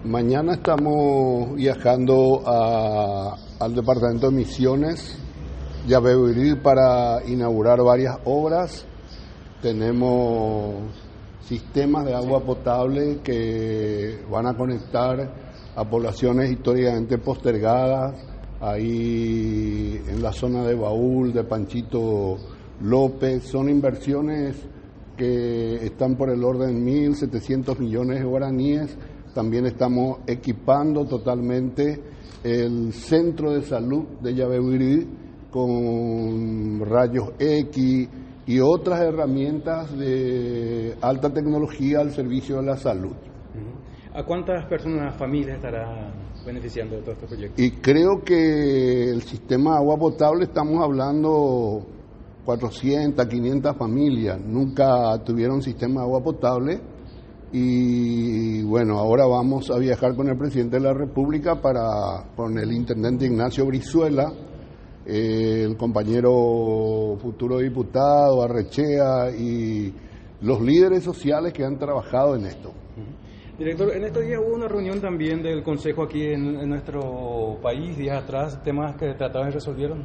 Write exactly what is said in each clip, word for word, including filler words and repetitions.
Mañana estamos viajando a, al departamento de Misiones, Yabebirí, para inaugurar varias obras. Tenemos sistemas de agua potable que van a conectar a poblaciones históricamente postergadas, ahí en la zona de Baúl, de Panchito López. Son inversiones que están por el orden de mil setecientos millones de guaraníes. También estamos equipando totalmente el centro de salud de Yabebirí con rayos X y otras herramientas de alta tecnología al servicio de la salud. ¿A cuántas personas, familias estará beneficiando de todo este proyecto? Y creo que el sistema de agua potable, estamos hablando cuatrocientas, quinientas familias, nunca tuvieron sistema de agua potable. Y bueno, ahora vamos a viajar con el presidente de la República, para con el intendente Ignacio Brizuela, eh, el compañero futuro diputado Arrechea y los líderes sociales que han trabajado en esto. Director, en estos días hubo una reunión también del Consejo aquí en, en nuestro país, días atrás, temas que trataban y resolvieron.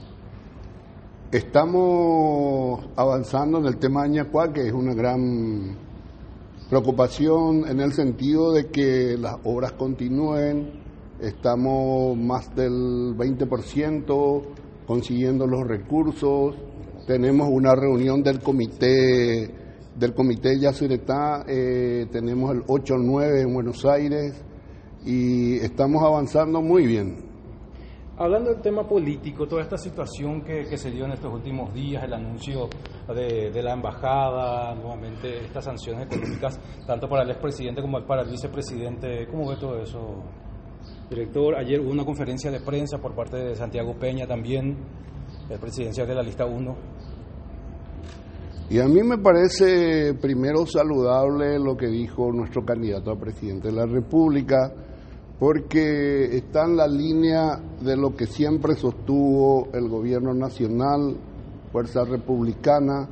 Estamos avanzando en el tema de Ñacuá, que es una gran preocupación en el sentido de que las obras continúen. Estamos más del veinte por ciento consiguiendo los recursos. Tenemos una reunión del comité del comité Yacyretá, eh, tenemos el ocho nueve en Buenos Aires y estamos avanzando muy bien. Hablando del tema político, toda esta situación que, que se dio en estos últimos días, el anuncio de, de la embajada, nuevamente estas sanciones económicas, tanto para el expresidente como para el vicepresidente, ¿cómo ve todo eso, director? Ayer hubo una conferencia de prensa por parte de Santiago Peña también, el presidencial de la lista uno. Y a mí me parece primero saludable lo que dijo nuestro candidato a presidente de la República, porque está en la línea de lo que siempre sostuvo el gobierno nacional, Fuerza Republicana,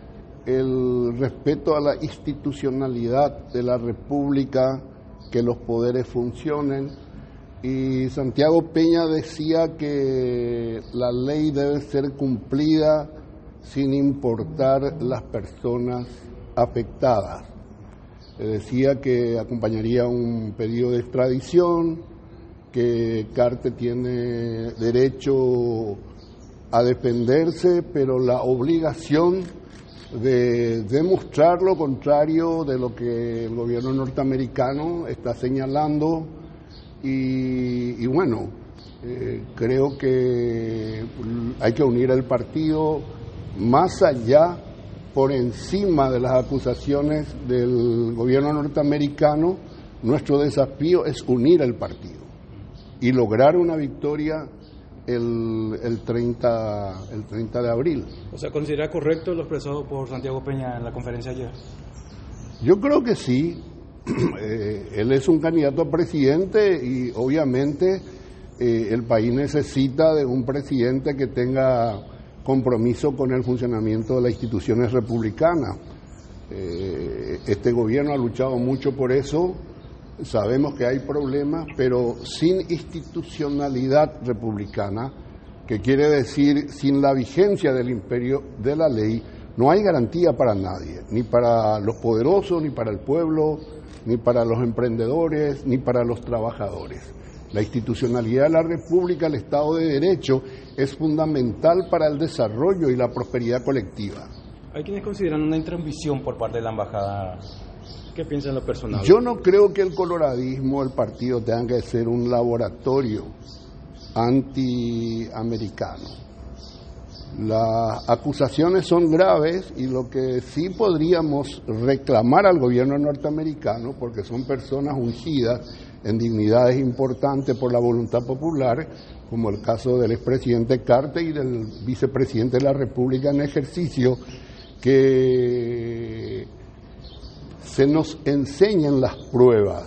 el respeto a la institucionalidad de la República, que los poderes funcionen. Y Santiago Peña decía que la ley debe ser cumplida sin importar las personas afectadas. Decía que acompañaría un pedido de extradición, que Carte tiene derecho a defenderse, pero la obligación de demostrar lo contrario de lo que el gobierno norteamericano está señalando. Y, y bueno, eh, creo que hay que unir el partido más allá, por encima de las acusaciones del gobierno norteamericano. Nuestro desafío es unir el partido y lograr una victoria el, el, treinta, el treinta de abril. O sea, ¿considera correcto lo expresado por Santiago Peña en la conferencia ayer? Yo creo que sí. eh, él es un candidato a presidente y obviamente eh, el país necesita de un presidente que tenga compromiso con el funcionamiento de las instituciones republicanas. Eh, este gobierno ha luchado mucho por eso. Sabemos que hay problemas, pero sin institucionalidad republicana, que quiere decir sin la vigencia del imperio de la ley, no hay garantía para nadie, ni para los poderosos, ni para el pueblo, ni para los emprendedores, ni para los trabajadores. La institucionalidad de la República, el Estado de Derecho, es fundamental para el desarrollo y la prosperidad colectiva. Hay quienes consideran una intromisión por parte de la embajada. ¿Qué piensa en lo personal? Yo no creo que el coloradismo, el partido, tenga que ser un laboratorio antiamericano. Las acusaciones son graves y lo que sí podríamos reclamar al gobierno norteamericano, porque son personas ungidas en dignidades importantes por la voluntad popular, como el caso del expresidente Carte y del vicepresidente de la República en ejercicio, que se nos enseñen las pruebas,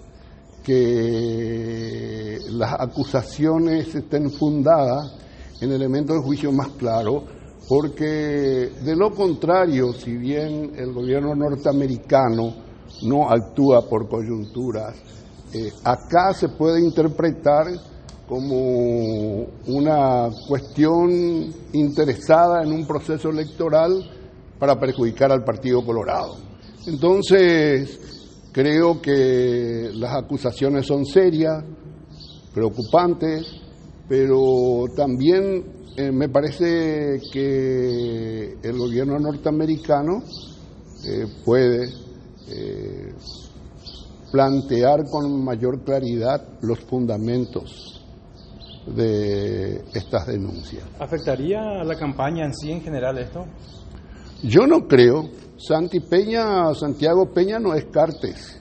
que las acusaciones estén fundadas en elementos de juicio más claros, porque de lo contrario, si bien el gobierno norteamericano no actúa por coyunturas, eh, acá se puede interpretar como una cuestión interesada en un proceso electoral para perjudicar al Partido Colorado. Entonces, creo que las acusaciones son serias, preocupantes, pero también eh, me parece que el gobierno norteamericano eh, puede eh, plantear con mayor claridad los fundamentos de estas denuncias. ¿Afectaría a la campaña en sí en general esto? Yo no creo. Santi Peña, Santiago Peña no es Cartes.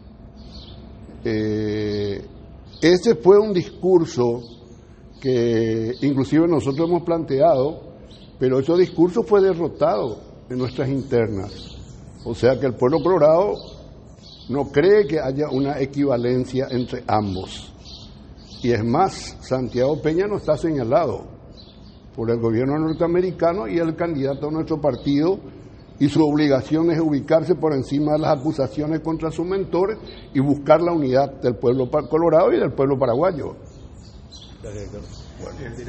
Eh, ese fue un discurso que inclusive nosotros hemos planteado, pero ese discurso fue derrotado en nuestras internas. O sea que el pueblo colorado no cree que haya una equivalencia entre ambos. Y es más, Santiago Peña no está señalado por el gobierno norteamericano y el candidato de nuestro partido, y su obligación es ubicarse por encima de las acusaciones contra su mentor y buscar la unidad del pueblo colorado y del pueblo paraguayo. Gracias, Héctor. Bueno.